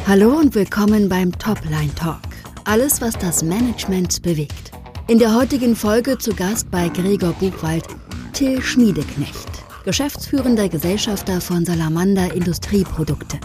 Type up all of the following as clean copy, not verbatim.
Hallo und willkommen beim Topline Talk. Alles, was das Management bewegt. In der heutigen Folge zu Gast bei Gregor Buchwald Till Schmiedeknecht, geschäftsführender Gesellschafter von Salamander Industrieprodukte.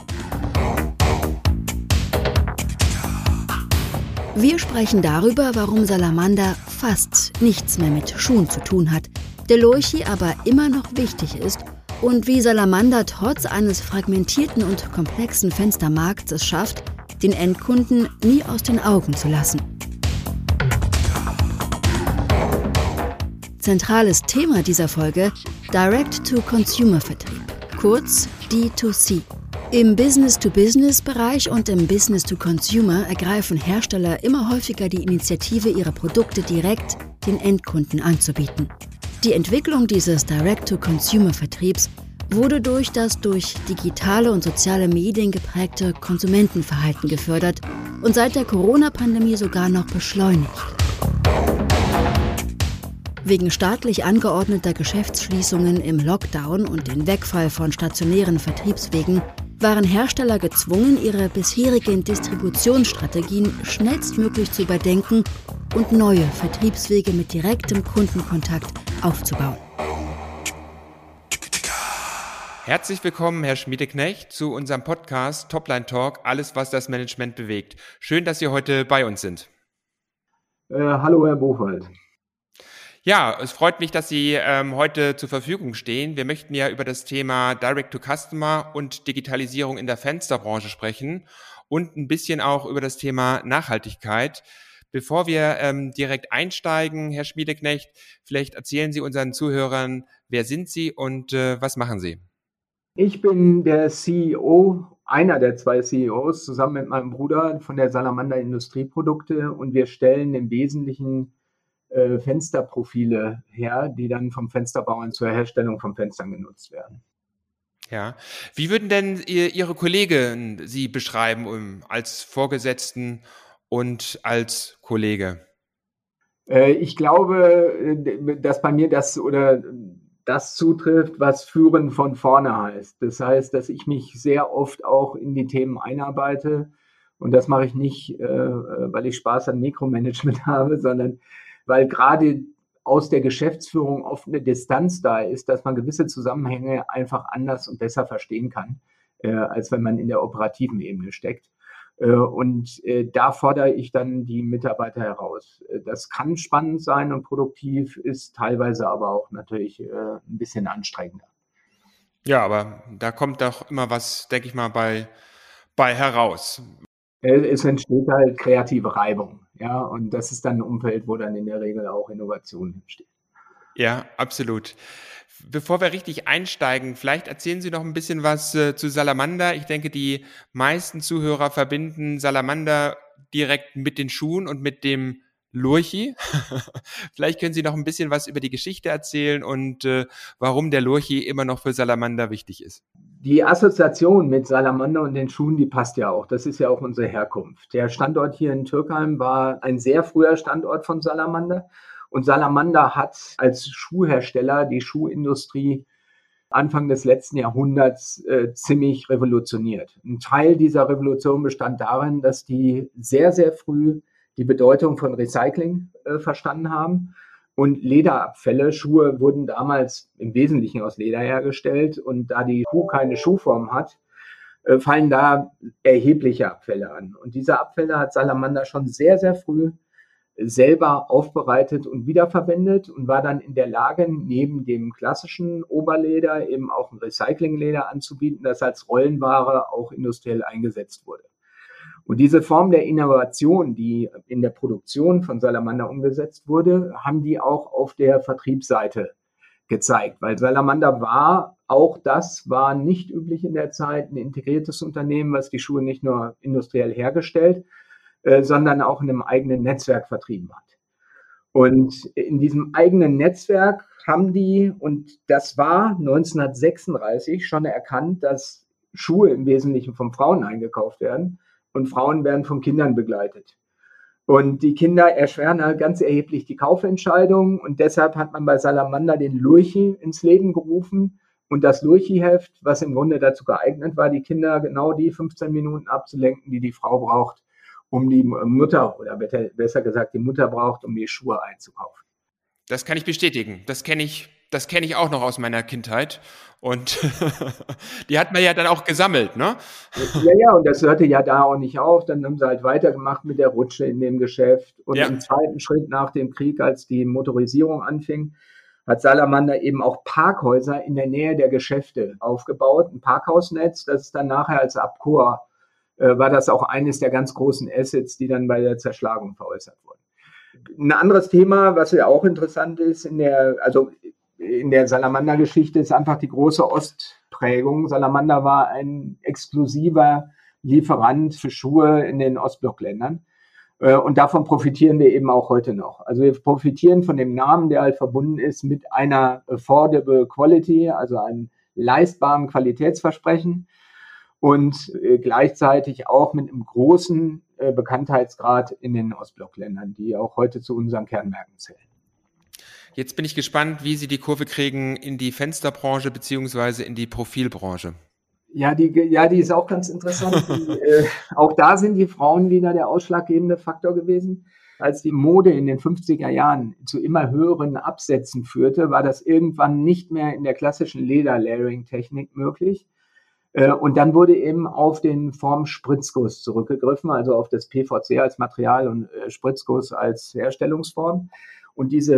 Wir sprechen darüber, warum Salamander fast nichts mehr mit Schuhen zu tun hat, der Lurchi aber immer noch wichtig ist und wie Salamander trotz eines fragmentierten und komplexen Fenstermarkts es schafft, den Endkunden nie aus den Augen zu lassen. Zentrales Thema dieser Folge: Direct-to-Consumer-Vertrieb, kurz D2C. Im Business-to-Business-Bereich und im Business-to-Consumer ergreifen Hersteller immer häufiger die Initiative, ihre Produkte direkt den Endkunden anzubieten. Die Entwicklung dieses Direct-to-Consumer-Vertriebs wurde durch das durch digitale und soziale Medien geprägte Konsumentenverhalten gefördert und seit der Corona-Pandemie sogar noch beschleunigt. Wegen staatlich angeordneter Geschäftsschließungen im Lockdown und den Wegfall von stationären Vertriebswegen waren Hersteller gezwungen, ihre bisherigen Distributionsstrategien schnellstmöglich zu überdenken und neue Vertriebswege mit direktem Kundenkontakt aufzubauen. Herzlich willkommen, Herr Schmiedeknecht, zu unserem Podcast Topline Talk, alles, was das Management bewegt. Schön, dass Sie heute bei uns sind. Hallo, Herr Buchwald. Ja, es freut mich, dass Sie heute zur Verfügung stehen. Wir möchten ja über das Thema Direct-to-Customer und Digitalisierung in der Fensterbranche sprechen und ein bisschen auch über das Thema Nachhaltigkeit. Bevor wir direkt einsteigen, Herr Schmiedeknecht, vielleicht erzählen Sie unseren Zuhörern, wer sind Sie und was machen Sie? Ich bin der CEO, einer der zwei CEOs, zusammen mit meinem Bruder von der Salamander Industrieprodukte, und wir stellen im Wesentlichen Fensterprofile her, die dann vom Fensterbauern zur Herstellung von Fenstern genutzt werden. Ja, wie würden denn Ihre Kollegen Sie beschreiben als Vorgesetzten und als Kollege? Ich glaube, dass bei mir das zutrifft, was Führen von vorne heißt. Das heißt, dass ich mich sehr oft auch in die Themen einarbeite, und das mache ich nicht, weil ich Spaß an Mikromanagement habe, sondern weil gerade aus der Geschäftsführung oft eine Distanz da ist, dass man gewisse Zusammenhänge einfach anders und besser verstehen kann, als wenn man in der operativen Ebene steckt. Und da fordere ich dann die Mitarbeiter heraus. Das kann spannend sein und produktiv, ist teilweise aber auch natürlich ein bisschen anstrengender. Ja, aber da kommt doch immer was, denke ich mal, bei heraus. Es entsteht halt kreative Reibung, ja, und das ist dann ein Umfeld, wo dann in der Regel auch Innovation entsteht. Ja, absolut. Bevor wir richtig einsteigen, vielleicht erzählen Sie noch ein bisschen was zu Salamander. Ich denke, die meisten Zuhörer verbinden Salamander direkt mit den Schuhen und mit dem Lurchi. Vielleicht können Sie noch ein bisschen was über die Geschichte erzählen und warum der Lurchi immer noch für Salamander wichtig ist. Die Assoziation mit Salamander und den Schuhen, die passt ja auch. Das ist ja auch unsere Herkunft. Der Standort hier in Türkheim war ein sehr früher Standort von Salamander. Und Salamander hat als Schuhhersteller die Schuhindustrie Anfang des letzten Jahrhunderts ziemlich revolutioniert. Ein Teil dieser Revolution bestand darin, dass die sehr, sehr früh die Bedeutung von Recycling verstanden haben. Und Lederabfälle, Schuhe wurden damals im Wesentlichen aus Leder hergestellt. Und da die Schuh keine Schuhform hat, fallen da erhebliche Abfälle an. Und diese Abfälle hat Salamander schon sehr, sehr früh selber aufbereitet und wiederverwendet und war dann in der Lage, neben dem klassischen Oberleder eben auch ein Recyclingleder anzubieten, das als Rollenware auch industriell eingesetzt wurde. Und diese Form der Innovation, die in der Produktion von Salamander umgesetzt wurde, haben die auch auf der Vertriebsseite gezeigt, weil Salamander war nicht üblich in der Zeit, ein integriertes Unternehmen, was die Schuhe nicht nur industriell hergestellt, sondern auch in einem eigenen Netzwerk vertrieben hat. Und in diesem eigenen Netzwerk haben die, und das war 1936 schon erkannt, dass Schuhe im Wesentlichen von Frauen eingekauft werden und Frauen werden von Kindern begleitet. Und die Kinder erschweren halt ganz erheblich die Kaufentscheidung, und deshalb hat man bei Salamander den Lurchi ins Leben gerufen, und das Lurchi-Heft, was im Grunde dazu geeignet war, die Kinder genau die 15 Minuten abzulenken, die die Frau braucht, um die Mutter, oder besser gesagt, die Mutter braucht, um die Schuhe einzukaufen. Das kann ich bestätigen. Das kenne ich auch noch aus meiner Kindheit. Und die hat man ja dann auch gesammelt, ne? Ja, und das hörte ja da auch nicht auf. Dann haben sie halt weitergemacht mit der Rutsche in dem Geschäft. Und Ja. im zweiten Schritt nach dem Krieg, als die Motorisierung anfing, hat Salamander eben auch Parkhäuser in der Nähe der Geschäfte aufgebaut. Ein Parkhausnetz, das ist dann nachher als Abkur, war das auch eines der ganz großen Assets, die dann bei der Zerschlagung veräußert wurden. Ein anderes Thema, was ja auch interessant ist in der Salamander-Geschichte, ist einfach die große Ostprägung. Salamander war ein exklusiver Lieferant für Schuhe in den Ostblockländern. Und davon profitieren wir eben auch heute noch. Also wir profitieren von dem Namen, der halt verbunden ist mit einer affordable quality, also einem leistbaren Qualitätsversprechen und gleichzeitig auch mit einem großen Bekanntheitsgrad in den Ostblockländern, die auch heute zu unseren Kernmärkten zählen. Jetzt bin ich gespannt, wie Sie die Kurve kriegen in die Fensterbranche beziehungsweise in die Profilbranche. Ja, die ist auch ganz interessant. Auch da sind die Frauen wieder der ausschlaggebende Faktor gewesen. Als die Mode in den 50er Jahren zu immer höheren Absätzen führte, war das irgendwann nicht mehr in der klassischen Leder-Layering-Technik möglich. Und dann wurde eben auf den Formspritzguss zurückgegriffen, also auf das PVC als Material und Spritzguss als Herstellungsform. Und diese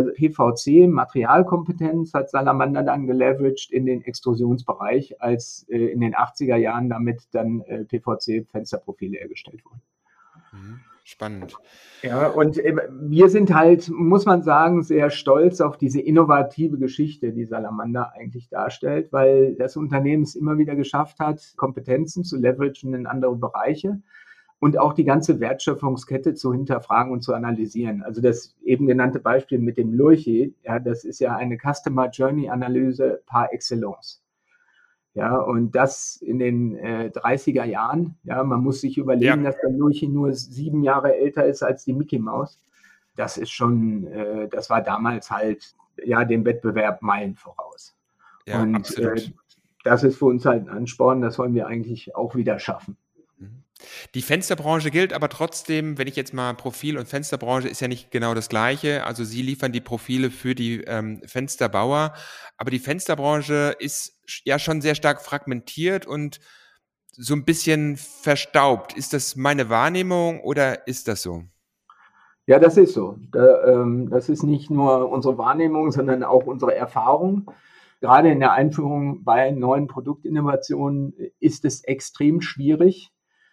PVC-Materialkompetenz hat Salamander dann geleveraged in den Extrusionsbereich, als in den 80er Jahren damit dann PVC-Fensterprofile hergestellt wurden. Spannend. Ja, und wir sind halt, muss man sagen, sehr stolz auf diese innovative Geschichte, die Salamander eigentlich darstellt, weil das Unternehmen es immer wieder geschafft hat, Kompetenzen zu leveragen in andere Bereiche und auch die ganze Wertschöpfungskette zu hinterfragen und zu analysieren. Also das eben genannte Beispiel mit dem Lurchi, ja, das ist ja eine Customer Journey Analyse par excellence. Ja, und das in den 30er Jahren. Ja, man muss sich überlegen, dass der Lurchi nur 7 Jahre älter ist als die Mickey Maus. Das ist schon, das war damals halt ja dem Wettbewerb Meilen voraus. Ja, und absolut. Das ist für uns halt ein Ansporn, das wollen wir eigentlich auch wieder schaffen. Die Fensterbranche gilt aber trotzdem, wenn ich jetzt mal Profil- und Fensterbranche ist ja nicht genau das Gleiche. Also Sie liefern die Profile für die Fensterbauer, aber die Fensterbranche ist ja schon sehr stark fragmentiert und so ein bisschen verstaubt. Ist das meine Wahrnehmung oder ist das so? Ja, das ist so. Das ist nicht nur unsere Wahrnehmung, sondern auch unsere Erfahrung. Gerade in der Einführung bei neuen Produktinnovationen ist es extrem schwierig,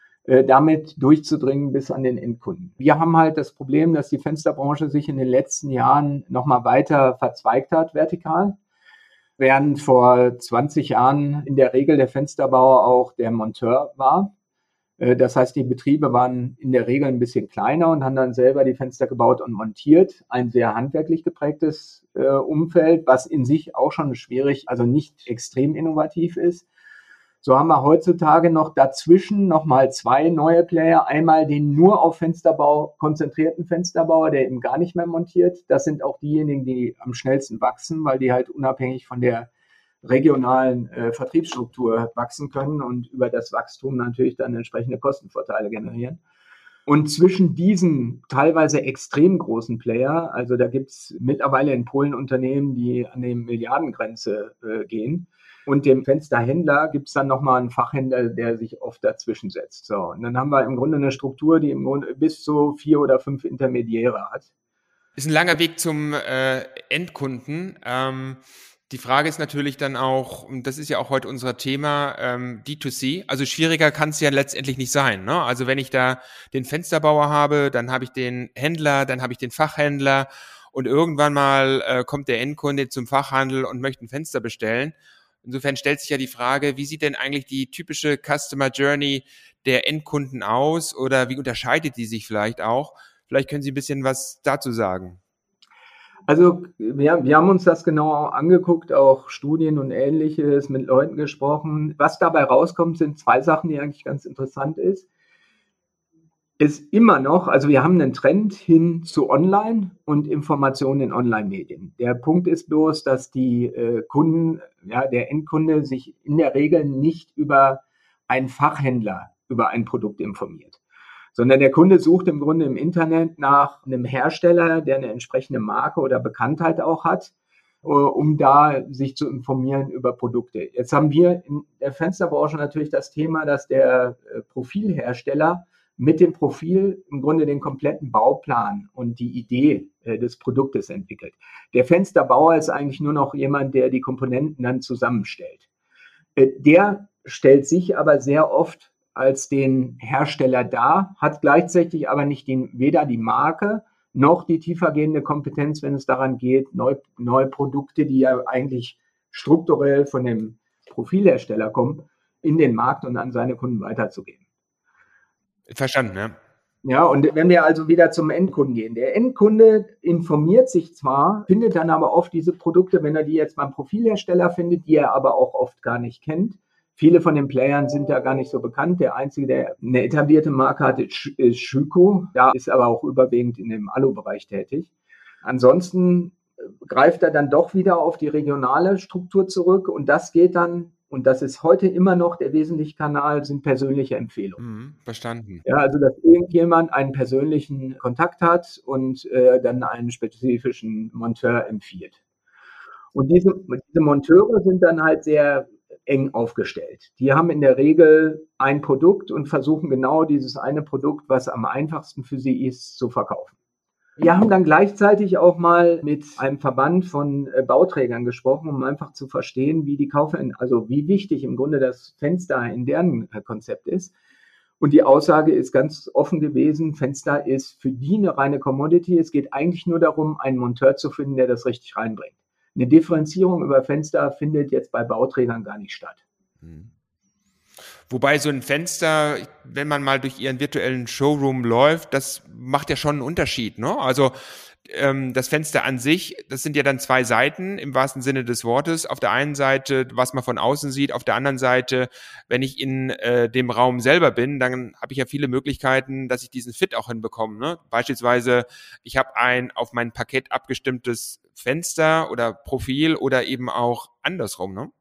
damit durchzudringen bis an den Endkunden. Wir haben halt das Problem, dass die Fensterbranche sich in den letzten Jahren nochmal weiter verzweigt hat, vertikal. Während vor 20 Jahren in der Regel der Fensterbauer auch der Monteur war. Das heißt, die Betriebe waren in der Regel ein bisschen kleiner und haben dann selber die Fenster gebaut und montiert. Ein sehr handwerklich geprägtes Umfeld, was in sich auch schon schwierig, also nicht extrem innovativ ist. So haben wir heutzutage noch dazwischen nochmal 2 neue Player. Einmal den nur auf Fensterbau konzentrierten Fensterbauer, der eben gar nicht mehr montiert. Das sind auch diejenigen, die am schnellsten wachsen, weil die halt unabhängig von der regionalen Vertriebsstruktur wachsen können und über das Wachstum natürlich dann entsprechende Kostenvorteile generieren. Und zwischen diesen teilweise extrem großen Player, also da gibt es mittlerweile in Polen Unternehmen, die an die Milliardengrenze gehen, und dem Fensterhändler gibt es dann nochmal einen Fachhändler, der sich oft dazwischen setzt. So, und dann haben wir im Grunde eine Struktur, die im Grunde bis zu 4 oder 5 Intermediäre hat. Ist ein langer Weg zum Endkunden. Die Frage ist natürlich dann auch, und das ist ja auch heute unser Thema, D2C. Also schwieriger kann es ja letztendlich nicht sein, ne? Also wenn ich da den Fensterbauer habe, dann habe ich den Händler, dann habe ich den Fachhändler und irgendwann mal kommt der Endkunde zum Fachhandel und möchte ein Fenster bestellen. Insofern stellt sich ja die Frage, wie sieht denn eigentlich die typische Customer Journey der Endkunden aus oder wie unterscheidet die sich vielleicht auch? Vielleicht können Sie ein bisschen was dazu sagen. Also wir haben uns das genau angeguckt, auch Studien und Ähnliches, mit Leuten gesprochen. Was dabei rauskommt, sind 2 Sachen, die eigentlich ganz interessant ist. ist immer noch, also wir haben einen Trend hin zu Online und Informationen in Online-Medien. Der Punkt ist bloß, dass die Kunden, der Endkunde sich in der Regel nicht über einen Fachhändler über ein Produkt informiert, sondern der Kunde sucht im Grunde im Internet nach einem Hersteller, der eine entsprechende Marke oder Bekanntheit auch hat, um da sich zu informieren über Produkte. Jetzt haben wir in der Fensterbranche natürlich das Thema, dass der Profilhersteller mit dem Profil im Grunde den kompletten Bauplan und die Idee des Produktes entwickelt. Der Fensterbauer ist eigentlich nur noch jemand, der die Komponenten dann zusammenstellt. Der stellt sich aber sehr oft als den Hersteller dar, hat gleichzeitig aber nicht weder die Marke noch die tiefergehende Kompetenz, wenn es daran geht, neue Produkte, die ja eigentlich strukturell von dem Profilhersteller kommen, in den Markt und an seine Kunden weiterzugeben. Verstanden, ja. Ja, und wenn wir also wieder zum Endkunden gehen. Der Endkunde informiert sich zwar, findet dann aber oft diese Produkte, wenn er die jetzt beim Profilhersteller findet, die er aber auch oft gar nicht kennt. Viele von den Playern sind da gar nicht so bekannt. Der einzige, der eine etablierte Marke hat, ist Schüco. Da ist aber auch überwiegend in dem Alu-Bereich tätig. Ansonsten greift er dann doch wieder auf die regionale Struktur zurück und das geht dann, und das ist heute immer noch der wesentliche Kanal, sind persönliche Empfehlungen. Verstanden. Ja, also dass irgendjemand einen persönlichen Kontakt hat und dann einen spezifischen Monteur empfiehlt. Und diese Monteure sind dann halt sehr eng aufgestellt. Die haben in der Regel ein Produkt und versuchen genau dieses eine Produkt, was am einfachsten für sie ist, zu verkaufen. Wir haben dann gleichzeitig auch mal mit einem Verband von Bauträgern gesprochen, um einfach zu verstehen, wie wie wichtig im Grunde das Fenster in deren Konzept ist. Und die Aussage ist ganz offen gewesen, Fenster ist für die eine reine Commodity. Es geht eigentlich nur darum, einen Monteur zu finden, der das richtig reinbringt. Eine Differenzierung über Fenster findet jetzt bei Bauträgern gar nicht statt. Wobei so ein Fenster, wenn man mal durch ihren virtuellen Showroom läuft, das macht ja schon einen Unterschied, ne? Also das Fenster an sich, das sind ja dann zwei Seiten im wahrsten Sinne des Wortes. Auf der einen Seite, was man von außen sieht, auf der anderen Seite, wenn ich in dem Raum selber bin, dann habe ich ja viele Möglichkeiten, dass ich diesen Fit auch hinbekomme, ne? Beispielsweise, ich habe ein auf mein Parkett abgestimmtes Fenster oder Profil oder eben auch andersrum, ne?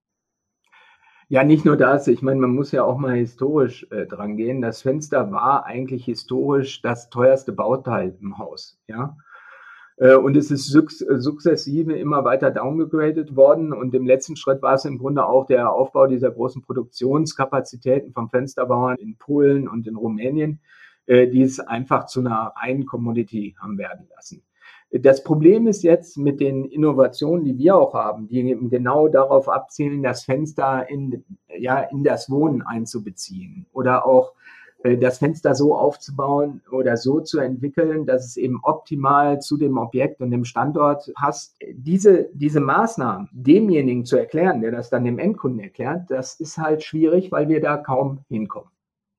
Ja, nicht nur das. Ich meine, man muss ja auch mal historisch dran gehen. Das Fenster war eigentlich historisch das teuerste Bauteil im Haus, ja. Und es ist sukzessive immer weiter downgegradet worden. Und im letzten Schritt war es im Grunde auch der Aufbau dieser großen Produktionskapazitäten von Fensterbauern in Polen und in Rumänien, die es einfach zu einer reinen Commodity haben werden lassen. Das Problem ist jetzt mit den Innovationen, die wir auch haben, die eben genau darauf abzielen, das Fenster in das Wohnen einzubeziehen oder auch das Fenster so aufzubauen oder so zu entwickeln, dass es eben optimal zu dem Objekt und dem Standort passt. Diese Maßnahmen demjenigen zu erklären, der das dann dem Endkunden erklärt, das ist halt schwierig, weil wir da kaum hinkommen.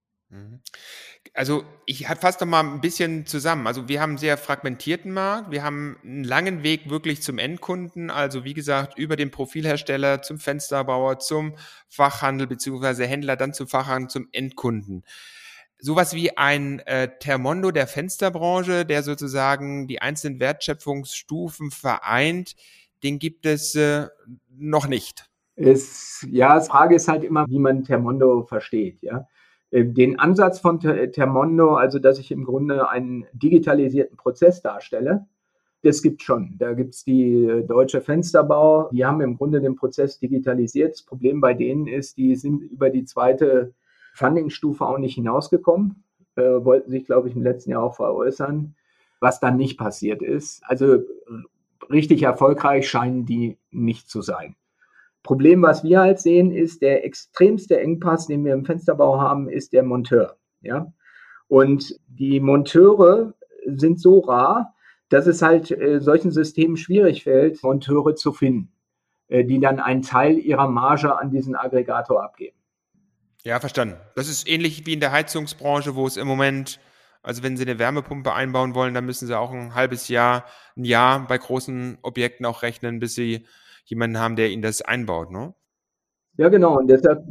Also ich fasse doch mal ein bisschen zusammen. Also wir haben einen sehr fragmentierten Markt. Wir haben einen langen Weg wirklich zum Endkunden. Also wie gesagt, über den Profilhersteller zum Fensterbauer, zum Fachhandel beziehungsweise Händler, dann zum Fachhandel, zum Endkunden. Sowas wie ein Thermondo der Fensterbranche, der sozusagen die einzelnen Wertschöpfungsstufen vereint, den gibt es noch nicht. Die Frage ist halt immer, wie man Thermondo versteht, ja. Den Ansatz von Thermondo, also dass ich im Grunde einen digitalisierten Prozess darstelle, das gibt schon. Da gibt es die Deutsche Fensterbau, die haben im Grunde den Prozess digitalisiert. Das Problem bei denen ist, die sind über die zweite Funding-Stufe auch nicht hinausgekommen, wollten sich, glaube ich, im letzten Jahr auch veräußern, was dann nicht passiert ist. Also richtig erfolgreich scheinen die nicht zu sein. Problem, was wir halt sehen, ist, der extremste Engpass, den wir im Fensterbau haben, ist der Monteur. Ja? Und die Monteure sind so rar, dass es halt solchen Systemen schwierig fällt, Monteure zu finden, die dann einen Teil ihrer Marge an diesen Aggregator abgeben. Ja, verstanden. Das ist ähnlich wie in der Heizungsbranche, wo es im Moment, also wenn Sie eine Wärmepumpe einbauen wollen, dann müssen Sie auch ein Jahr bei großen Objekten auch rechnen, bis Sie jemanden haben, der Ihnen das einbaut, ne? Ja, genau. Und deshalb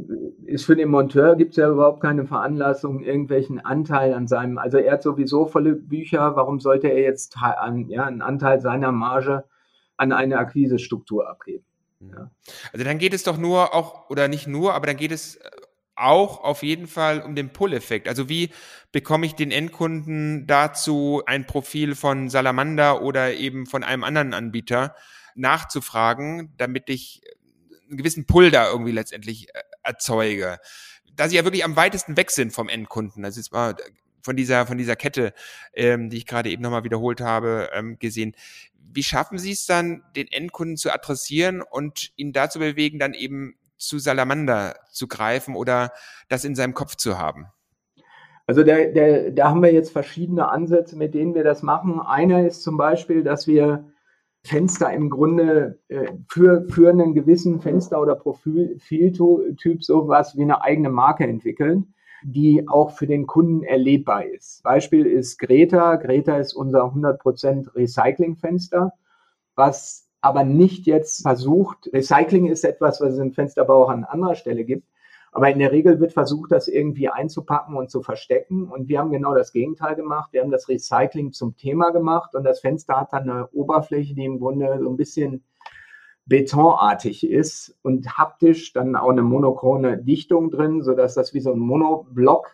ist für den Monteur, gibt es ja überhaupt keine Veranlassung, irgendwelchen Anteil an seinem, also er hat sowieso volle Bücher, warum sollte er jetzt einen Anteil seiner Marge an eine Akquisestruktur abgeben? Ja. Also dann geht es doch nur auch, oder nicht nur, aber dann geht es auch auf jeden Fall um den Pull-Effekt. Also wie bekomme ich den Endkunden dazu, ein Profil von Salamander oder eben von einem anderen Anbieter nachzufragen, damit ich einen gewissen Pull da irgendwie letztendlich erzeuge. Da sie ja wirklich am weitesten weg sind vom Endkunden. Das ist mal von dieser Kette, die ich gerade eben nochmal wiederholt habe, gesehen. Wie schaffen Sie es dann, den Endkunden zu adressieren und ihn dazu bewegen, dann eben zu Salamander zu greifen oder das in seinem Kopf zu haben? Also da haben wir jetzt verschiedene Ansätze, mit denen wir das machen. Einer ist zum Beispiel, dass wir Fenster im Grunde für einen gewissen Fenster- oder Profiltyp sowas wie eine eigene Marke entwickeln, die auch für den Kunden erlebbar ist. Beispiel ist Greta. Greta ist unser 100% Recyclingfenster, was aber nicht jetzt versucht, Recycling ist etwas, was es im Fensterbau auch an anderer Stelle gibt, aber in der Regel wird versucht, das irgendwie einzupacken und zu verstecken. Und wir haben genau das Gegenteil gemacht. Wir haben das Recycling zum Thema gemacht und das Fenster hat dann eine Oberfläche, die im Grunde so ein bisschen betonartig ist und haptisch dann auch eine monochrome Dichtung drin, sodass das wie so ein Monoblock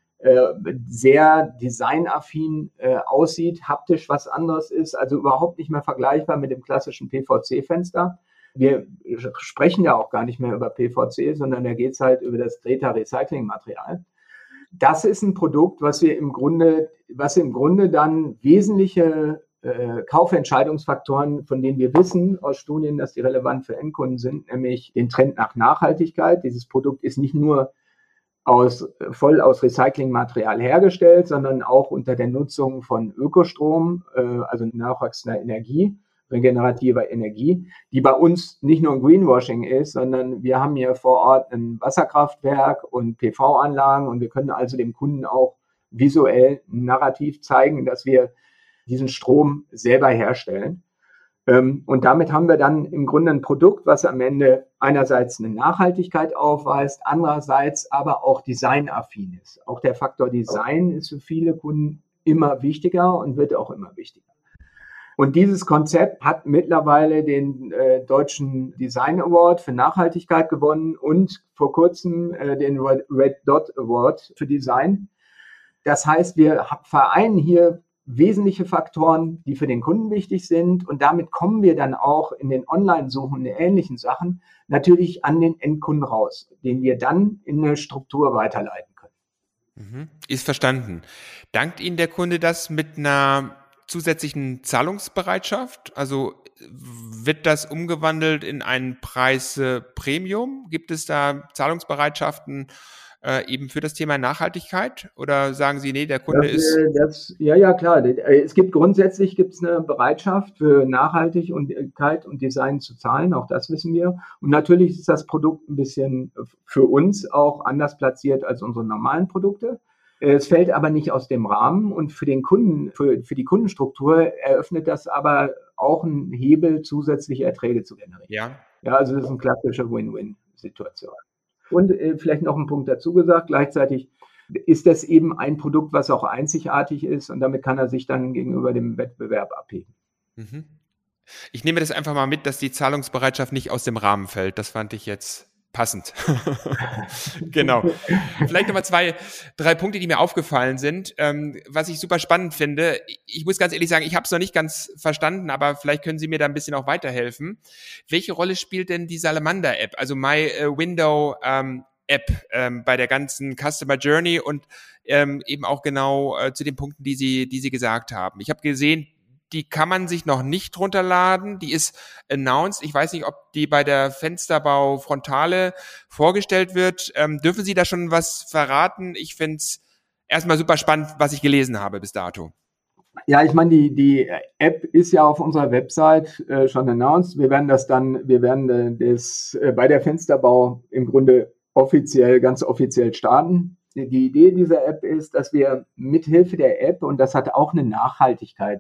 sehr designaffin aussieht, haptisch was anderes ist, also überhaupt nicht mehr vergleichbar mit dem klassischen PVC-Fenster. Wir sprechen ja auch gar nicht mehr über PVC, sondern da geht es halt über das Greta Recycling-Material. Das ist ein Produkt, was im Grunde dann wesentliche Kaufentscheidungsfaktoren, von denen wir wissen aus Studien, dass die relevant für Endkunden sind, nämlich den Trend nach Nachhaltigkeit. Dieses Produkt ist nicht nur voll aus Recyclingmaterial hergestellt, sondern auch unter der Nutzung von Ökostrom, also nachwachsender Energie, regenerativer Energie, die bei uns nicht nur ein Greenwashing ist, sondern wir haben hier vor Ort ein Wasserkraftwerk und PV-Anlagen und wir können also dem Kunden auch visuell narrativ zeigen, dass wir diesen Strom selber herstellen. Und damit haben wir dann im Grunde ein Produkt, was am Ende einerseits eine Nachhaltigkeit aufweist, andererseits aber auch designaffin ist. Auch der Faktor Design ist für viele Kunden immer wichtiger und wird auch immer wichtiger. Und dieses Konzept hat mittlerweile den Deutschen Design Award für Nachhaltigkeit gewonnen und vor kurzem den Red Dot Award für Design. Das heißt, wir vereinen hier wesentliche Faktoren, die für den Kunden wichtig sind. Und damit kommen wir dann auch in den Online-Suchen und ähnlichen Sachen natürlich an den Endkunden raus, den wir dann in eine Struktur weiterleiten können. Ist verstanden. Dankt Ihnen der Kunde das mit einer zusätzlichen Zahlungsbereitschaft? Also wird das umgewandelt in einen Preis-Premium? Gibt es da Zahlungsbereitschaften eben für das Thema Nachhaltigkeit? Oder sagen Sie, nee, der Kunde ist... Ja, klar. Es gibt grundsätzlich eine Bereitschaft für Nachhaltigkeit und Design zu zahlen. Auch das wissen wir. Und natürlich ist das Produkt ein bisschen für uns auch anders platziert als unsere normalen Produkte. Es fällt aber nicht aus dem Rahmen und für den Kunden, für die Kundenstruktur eröffnet das aber auch einen Hebel, zusätzliche Erträge zu generieren. Ja, also das ist eine klassische Win-Win-Situation. Und vielleicht noch ein Punkt dazu gesagt, gleichzeitig ist das eben ein Produkt, was auch einzigartig ist und damit kann er sich dann gegenüber dem Wettbewerb abheben. Ich nehme das einfach mal mit, dass die Zahlungsbereitschaft nicht aus dem Rahmen fällt. Das fand ich jetzt passend. Genau. Vielleicht nochmal 3 Punkte, die mir aufgefallen sind, was ich super spannend finde. Ich muss ganz ehrlich sagen, ich habe es noch nicht ganz verstanden, aber vielleicht können Sie mir da ein bisschen auch weiterhelfen. Welche Rolle spielt denn die Salamander-App, also My Window App bei der ganzen Customer Journey und eben auch genau zu den Punkten, die Sie gesagt haben? Ich habe gesehen, die kann man sich noch nicht runterladen. Die ist announced. Ich weiß nicht, ob die bei der Fensterbau Frontale vorgestellt wird. Dürfen Sie da schon was verraten? Ich finde es erstmal super spannend, was ich gelesen habe bis dato. Ja, ich meine, die App ist ja auf unserer Website schon announced. Wir werden das bei der Fensterbau im Grunde ganz offiziell starten. Die Idee dieser App ist, dass wir mithilfe der App, und das hat auch eine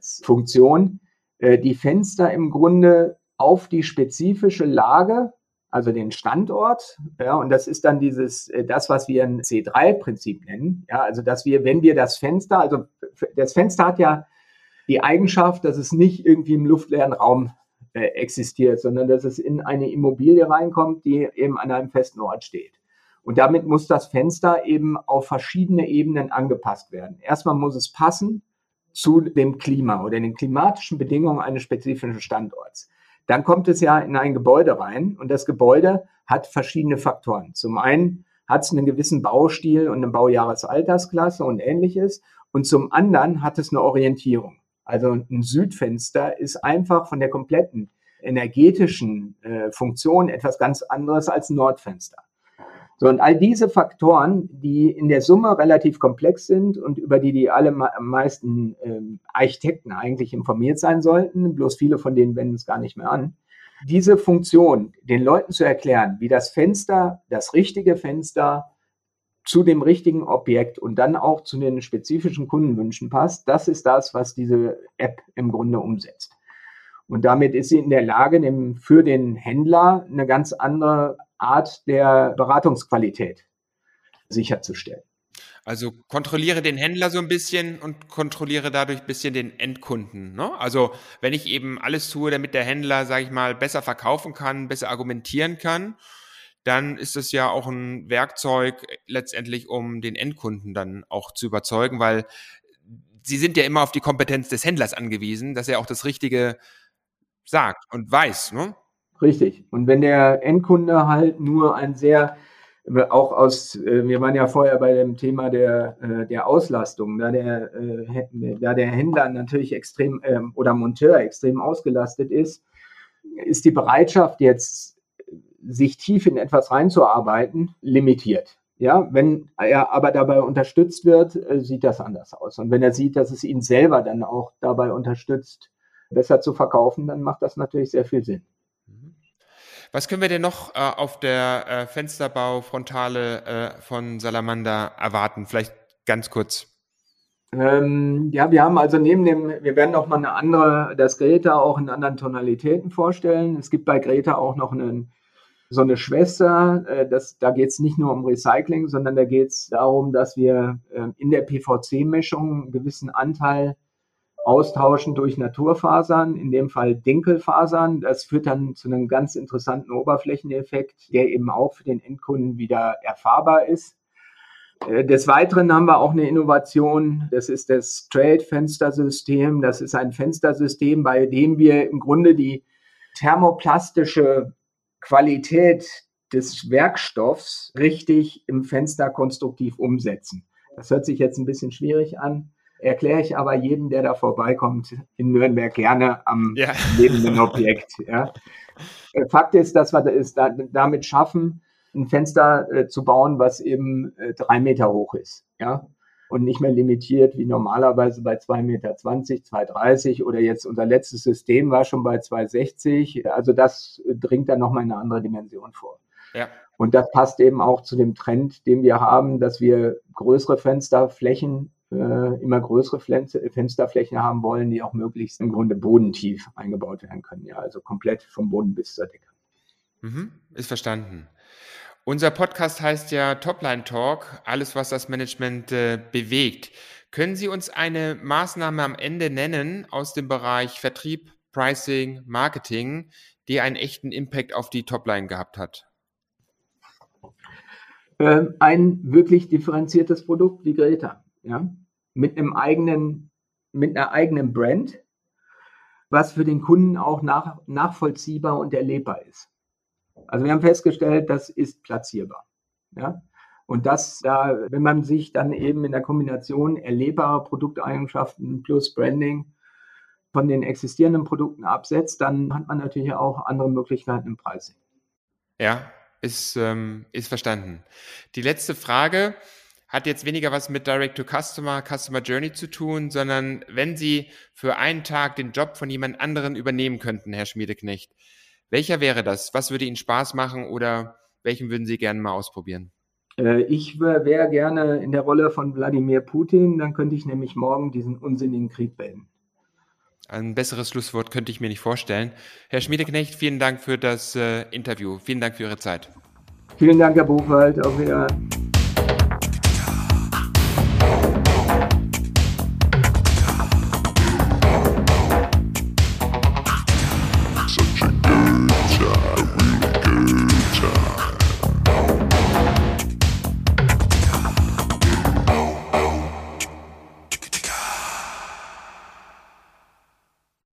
Nachhaltigkeitsfunktion, die Fenster im Grunde auf die spezifische Lage, also den Standort, ja, und das ist dann das, was wir ein C3-Prinzip nennen, ja, also dass wir, wenn wir das Fenster hat ja die Eigenschaft, dass es nicht irgendwie im luftleeren Raum existiert, sondern dass es in eine Immobilie reinkommt, die eben an einem festen Ort steht. Und damit muss das Fenster eben auf verschiedene Ebenen angepasst werden. Erstmal muss es passen zu dem Klima oder den klimatischen Bedingungen eines spezifischen Standorts. Dann kommt es ja in ein Gebäude rein und das Gebäude hat verschiedene Faktoren. Zum einen hat es einen gewissen Baustil und eine Baujahresaltersklasse und Ähnliches. Und zum anderen hat es eine Orientierung. Also ein Südfenster ist einfach von der kompletten energetischen Funktion etwas ganz anderes als ein Nordfenster. So, und all diese Faktoren, die in der Summe relativ komplex sind und über die alle meisten Architekten eigentlich informiert sein sollten, bloß viele von denen wenden es gar nicht mehr an, diese Funktion den Leuten zu erklären, wie das Fenster, das richtige Fenster zu dem richtigen Objekt und dann auch zu den spezifischen Kundenwünschen passt, das ist das, was diese App im Grunde umsetzt. Und damit ist sie in der Lage, für den Händler eine ganz andere Art der Beratungsqualität sicherzustellen. Also kontrolliere den Händler so ein bisschen und kontrolliere dadurch ein bisschen den Endkunden, ne? Also wenn ich eben alles tue, damit der Händler, sage ich mal, besser verkaufen kann, besser argumentieren kann, dann ist es ja auch ein Werkzeug letztendlich, um den Endkunden dann auch zu überzeugen, weil sie sind ja immer auf die Kompetenz des Händlers angewiesen, dass er auch das Richtige sagt und weiß, ne? Richtig. Und wenn der Endkunde halt nur wir waren ja vorher bei dem Thema der Auslastung, da der Händler natürlich extrem oder Monteur extrem ausgelastet ist die Bereitschaft jetzt, sich tief in etwas reinzuarbeiten, limitiert. Ja, wenn er aber dabei unterstützt wird, sieht das anders aus. Und wenn er sieht, dass es ihn selber dann auch dabei unterstützt, besser zu verkaufen, dann macht das natürlich sehr viel Sinn. Was können wir denn noch auf der Fensterbau-Frontale von Salamander erwarten? Vielleicht ganz kurz. Wir haben also wir werden noch mal das Greta auch in anderen Tonalitäten vorstellen. Es gibt bei Greta auch noch so eine Schwester. Da geht es nicht nur um Recycling, sondern da geht es darum, dass wir in der PVC-Mischung einen gewissen Anteil austauschen durch Naturfasern, in dem Fall Dinkelfasern. Das führt dann zu einem ganz interessanten Oberflächeneffekt, der eben auch für den Endkunden wieder erfahrbar ist. Des Weiteren haben wir auch eine Innovation, das ist das Straight-Fenstersystem. Das ist ein Fenstersystem, bei dem wir im Grunde die thermoplastische Qualität des Werkstoffs richtig im Fenster konstruktiv umsetzen. Das hört sich jetzt ein bisschen schwierig an, erkläre ich aber jedem, der da vorbeikommt, in Nürnberg gerne am lebenden Objekt. Ja. Fakt ist, dass wir es damit schaffen, ein Fenster zu bauen, was eben 3 Meter hoch ist, ja, und nicht mehr limitiert wie normalerweise bei 2,20 Meter, 2,30 oder jetzt unser letztes System war schon bei 2,60. Also das dringt dann nochmal in eine andere Dimension vor. Ja. Und das passt eben auch zu dem Trend, den wir haben, dass wir größere Fensterflächen, immer größere Fensterflächen haben wollen, die auch möglichst im Grunde bodentief eingebaut werden können. Ja, also komplett vom Boden bis zur Decke. Ist verstanden. Unser Podcast heißt ja Topline Talk, alles, was das Management bewegt. Können Sie uns eine Maßnahme am Ende nennen aus dem Bereich Vertrieb, Pricing, Marketing, die einen echten Impact auf die Topline gehabt hat? Ein wirklich differenziertes Produkt wie Greta, ja, mit einer eigenen Brand, was für den Kunden auch nachvollziehbar und erlebbar ist. Also wir haben festgestellt, das ist platzierbar. Ja? Und wenn man sich dann eben in der Kombination erlebbarer Produkteigenschaften plus Branding von den existierenden Produkten absetzt, dann hat man natürlich auch andere Möglichkeiten im Pricing. Ja, ist verstanden. Die letzte Frage hat jetzt weniger was mit Direct-to-Customer, Customer Journey zu tun, sondern wenn Sie für einen Tag den Job von jemand anderen übernehmen könnten, Herr Schmiedeknecht, welcher wäre das? Was würde Ihnen Spaß machen oder welchen würden Sie gerne mal ausprobieren? Ich wäre gerne in der Rolle von Wladimir Putin, dann könnte ich nämlich morgen diesen unsinnigen Krieg beenden. Ein besseres Schlusswort könnte ich mir nicht vorstellen. Herr Schmiedeknecht, vielen Dank für das Interview. Vielen Dank für Ihre Zeit. Vielen Dank, Herr Buchwald. Auf Wiedersehen.